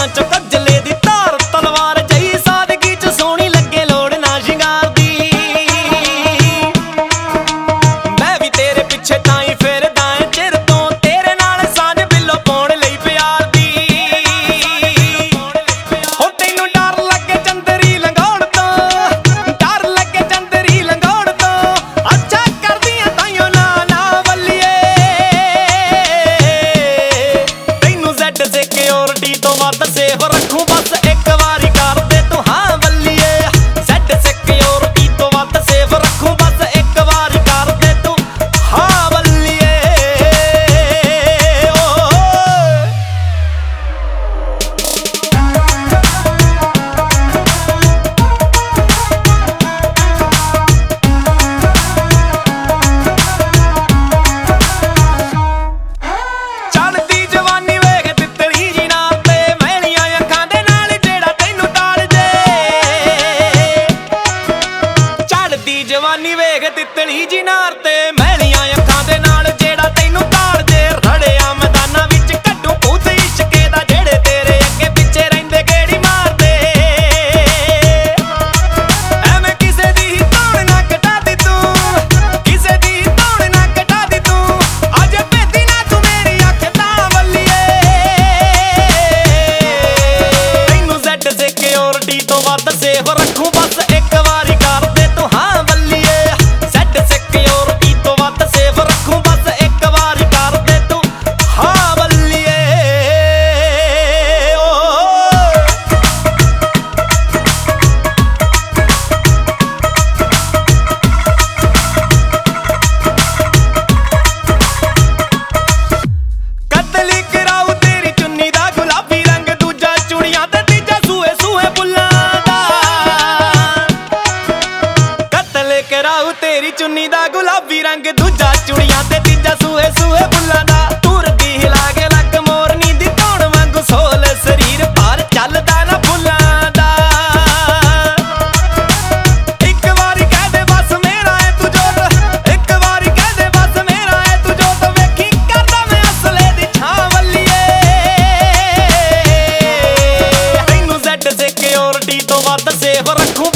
ਕੰਨਾਂ ਚ ਕੱਜਲੇ ਦੀ ਧਾਰ ਤਲਵਾਰ ਜਈ ਸਾਦਗੀ ਚ ਸੋਹਣੀ ਲੱਗੇ ਲੋੜ ਨਾ ਸ਼ਿੰਗਾਰ ਦੀ। ਮੈਂ ਵੀ ਤੇਰੇ ਪਿੱਛੇ ਤਾਂ ਹੀ ਫਿਰਦਾ ਏ ਚਿਰ ਤੋਂ ਤੇਰੇ ਨਾਲ ਸਾਂਝ ਬਿੱਲੋ ਪਾਉਣ ਲਈ ਪਿਆਰ ਦੀ। ਹੋ ਤੈਨੂੰ ਡਰ ਲੱਗੇ ਚੰਦਰੀ ਲੰਘਾਉਣ ਤੋਂ, ਡਰ ਲੱਗੇ ਚੰਦਰੀ ਲੰਘਾਉਣ ਤੋਂ, ਅੱਛਾ ਕਰਦੀਆਂ ਤਾਈਓ ਨਾ ਵੱਲੀਏ। ਤੈਨੂੰ ਜ਼ੈਡ ਸਿਕਿਉਰਿਟੀ ਤੋਂ ਵੱਧ ਸੇਫ ਰੱਖੂ ਬਸ ਇੱਕ ਵਾਰੀ ਕਰ ਦੇ ਤੂੰ ਹਾਂ ਵੱਲੀਏ। ਜ਼ੈਡ ਸਿਕਿਉਰਿਟੀ ਤੋਂ ਵੱਧ ਸੇਫ ਰੱਖੂ ਬਸ ਇੱਕ ਵਾਰੀ ਕਰ ਦੇ ਤੂੰ ਹਾਂ ਵੱਲੀਏ। ਚੜ੍ਹਦੀ ਜਵਾਨੀ ਵੇਖ ਤਿੱਤਲੀ ਜੀ ਨਾਲ ਤੇ ਮੈਲੀਆਂ ਅੱਖਾਂ ਦੇ ਨਾਲ ਜਿਹੜਾ ਤੈਨੂੰ ਟਾਲ ਜੇ। ਚੜ੍ਹਦੀ ਜਵਾਨੀ ਵੇਖ ਤਿੱਤਲੀ ਜੀ ਨਾਲ ਤੇ ਮੈਲੀਆਂ ਅੱਖਾਂ ਦੇ ਨਾਲ ਜਿਹੜਾ ਤੈਨੂੰ ਟਾਲ ਜੇ। ਰੜਿਆ ਮੈਦਾਨਾਂ ਵਿੱਚ ਕੱਢੂ ਭੂਤ ਇਸ਼ਕੇ ਦਾ ਜਿਹੜੇ ਤੇਰੇ ਅੱਗੇ ਪਿੱਛੇ ਰਹਿੰਦੇ ਗੇੜੀ ਮਾਰਦੇ। ਐਵੇਂ ਕਿਸੇ ਦੀ ਧੌਣ ਨਾ ਕਟਾ ਦੀ ਤੂੰ, ਕਿਸੇ ਦੀ ਧੌਣ ਨਾ ਕਟਾ ਦੀ ਤੂੰ, ਅੱਜ ਭੇਦੀ ਨਾ ਤੂੰ ਮੇਰੀ ਅੱਖ ਤਾਂ ਵੱਲੀਏ। ਤੈਨੂੰ ਜ਼ੈਡ ਸਿਕਿਉਰਿਟੀ ਤੋਂ ਵੱਧ ਸੇਫ ਰੱਖੂ ਬਸ ਇੱਕ ਵਾਰੀ ਕਰ ਦੇ ਤੂੰ ਹਾਂ ਵੱਲੀਏ। ਜ਼ੈਡ ਸਿਕਿਉਰਿਟੀ ਤੋਂ ਵੱਧ ਸੇਫ ਰੱਖੂ ਬਸ ਇੱਕ ਵਾਰੀ ਕਰ ਦੇ ਤੂੰ ਹਾਂ ਵੱਲੀਏ। ਕਤਲੀ ਕਰਾਊ ਤੇਰੀ ਚੁੰਨੀ ਦਾ ਗੁਲਾਬੀ ਰੰਗ, ਦੂਜਾ ਚੂੜੀਆਂ ਤੇ ਤੀਜਾ ਸੂਹੇ ਸੂਹੇ ਬੁੱਲਾਂ ਦਾ। ਕਤਲ ਕਰਾਊ ਤੇਰੀ ਚੁੰਨੀ ਦਾ ਗੁਲਾਬੀ ਰੰਗ, ਦੂਜਾ ਚੂੜੀਆਂ ਤੇ ਤੀਜਾ ਸੂਹੇ ਸੂਹੇ ਬੁੱਲਾਂ ਦਾ। ਤੁਰਦੀ ਹਿਲਾ ਕੇ ਲੱਕ ਮੋਰਨੀ ਦੀ ਧੌਣ ਵਾਂਗੂ ਸੋਲ ਸਰੀਰ ਭਾਰ ਚੱਲਦਾ ਨਾ ਫੁੱਲਾਂ ਦਾ। ਇੱਕ ਵਾਰੀ ਕਹਿ ਦੇ ਬਸ ਮੇਰਾ ਏ ਤੂੰ ਜੋਤ, ਇੱਕ ਵਾਰੀ ਕਹਿ ਦੇ ਬਸ ਮੇਰਾ ਏ ਤੂੰ ਜੋਤ, ਵੇਖੀ ਕਰਦਾ ਮੈਂ ਅਸਲੇ ਦੀ ਛਾਂ ਵੱਲੀਏ। ਤੈਨੂੰ ਜ਼ੈਡ ਸਿਕਿਉਰਿਟੀ ਤੋਂ ਵੱਧ ਸੇਫ ਰੱਖੂ